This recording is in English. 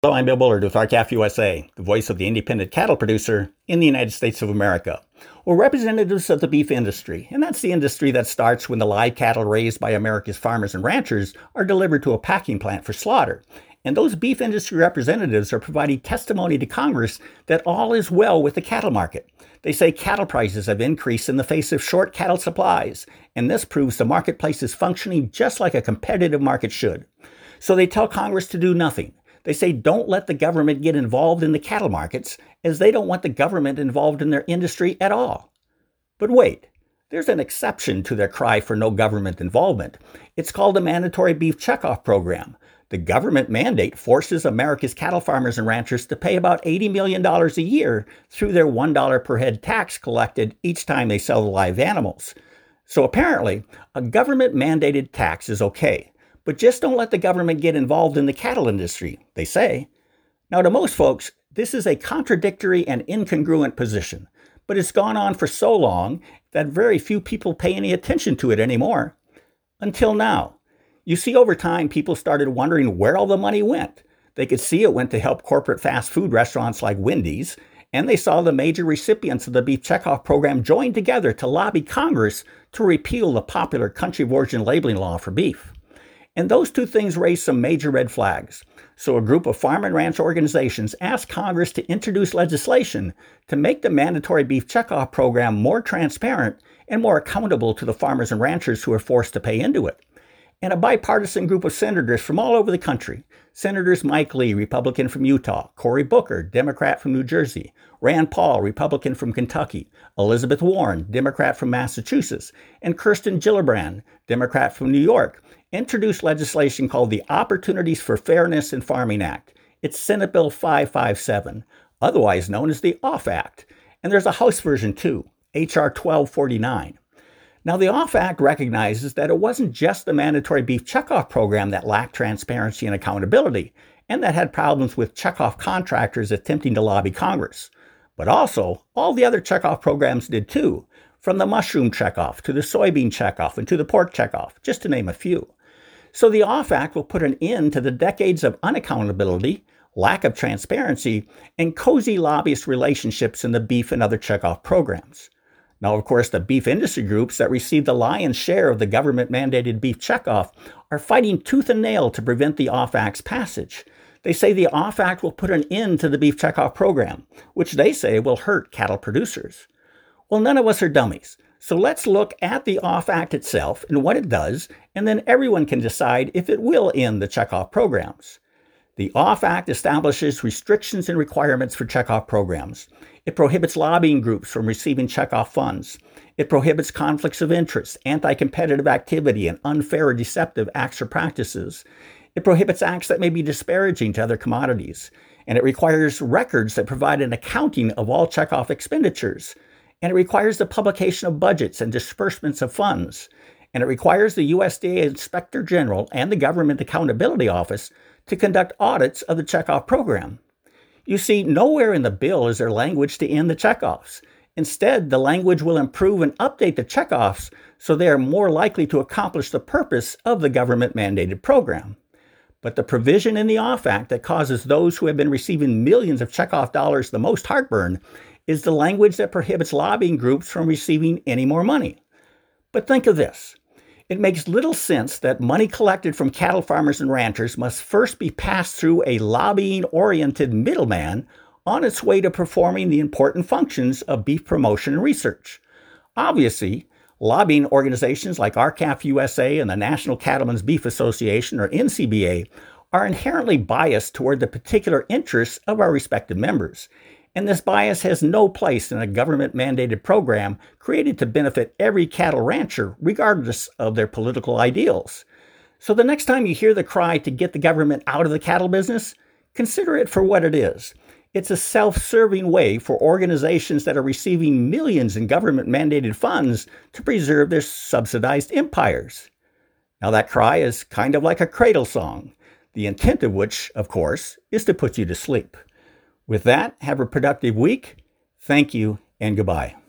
Hello, I'm Bill Bullard with RCAF USA, the voice of the independent cattle producer in the United States of America. We're representatives of the beef industry, and that's the industry that starts when the live cattle raised by America's farmers and ranchers are delivered to a packing plant for slaughter. And those beef industry representatives are providing testimony to Congress that all is well with the cattle market. They say cattle prices have increased in the face of short cattle supplies, and this proves the marketplace is functioning just like a competitive market should. So they tell Congress to do nothing. They say don't let the government get involved in the cattle markets, as they don't want the government involved in their industry at all. But wait, there's an exception to their cry for no government involvement. It's called the Mandatory Beef Checkoff Program. The government mandate forces America's cattle farmers and ranchers to pay about $80 million a year through their $1 per head tax collected each time they sell the live animals. So apparently, a government-mandated tax is okay. But just don't let the government get involved in the cattle industry, they say. Now, to most folks, this is a contradictory and incongruent position, but it's gone on for so long that very few people pay any attention to it anymore. Until now. You see, over time, people started wondering where all the money went. They could see it went to help corporate fast food restaurants like Wendy's, and they saw the major recipients of the Beef Checkoff Program join together to lobby Congress to repeal the popular country of origin labeling law for beef. And those two things raised some major red flags. So a group of farm and ranch organizations asked Congress to introduce legislation to make the Mandatory Beef Checkoff Program more transparent and more accountable to the farmers and ranchers who are forced to pay into it. And a bipartisan group of senators from all over the country, Senators Mike Lee, Republican from Utah, Cory Booker, Democrat from New Jersey, Rand Paul, Republican from Kentucky, Elizabeth Warren, Democrat from Massachusetts, and Kirsten Gillibrand, Democrat from New York, introduced legislation called the Opportunities for Fairness in Farming Act. It's Senate Bill 557, otherwise known as the OFF Act. And there's a House version too, H.R. 1249. Now, the OFF Act recognizes that it wasn't just the Mandatory Beef Checkoff Program that lacked transparency and accountability, and that had problems with checkoff contractors attempting to lobby Congress. But also, all the other checkoff programs did too, from the mushroom checkoff to the soybean checkoff and to the pork checkoff, just to name a few. So the OFF Act will put an end to the decades of unaccountability, lack of transparency, and cozy lobbyist relationships in the beef and other checkoff programs. Now, of course, the beef industry groups that receive the lion's share of the government-mandated beef checkoff are fighting tooth and nail to prevent the OFF Act's passage. They say the OFF Act will put an end to the beef checkoff program, which they say will hurt cattle producers. Well, none of us are dummies, so let's look at the OFF Act itself and what it does, and then everyone can decide if it will end the checkoff programs. The OFF Act establishes restrictions and requirements for checkoff programs. It prohibits lobbying groups from receiving checkoff funds. It prohibits conflicts of interest, anti-competitive activity, and unfair or deceptive acts or practices. It prohibits acts that may be disparaging to other commodities. And it requires records that provide an accounting of all checkoff expenditures. And it requires the publication of budgets and disbursements of funds. And it requires the USDA Inspector General and the Government Accountability Office to conduct audits of the checkoff program. You see, nowhere in the bill is there language to end the checkoffs. Instead, the language will improve and update the checkoffs so they are more likely to accomplish the purpose of the government-mandated program. But the provision in the OFF Act that causes those who have been receiving millions of checkoff dollars the most heartburn is the language that prohibits lobbying groups from receiving any more money. But think of this. It makes little sense that money collected from cattle farmers and ranchers must first be passed through a lobbying-oriented middleman on its way to performing the important functions of beef promotion and research. Obviously, lobbying organizations like RCAF USA and the National Cattlemen's Beef Association, or NCBA, are inherently biased toward the particular interests of our respective members. And this bias has no place in a government-mandated program created to benefit every cattle rancher, regardless of their political ideals. So the next time you hear the cry to get the government out of the cattle business, consider it for what it is. It's a self-serving way for organizations that are receiving millions in government-mandated funds to preserve their subsidized empires. Now that cry is kind of like a cradle song, the intent of which, of course, is to put you to sleep. With that, have a productive week. Thank you and goodbye.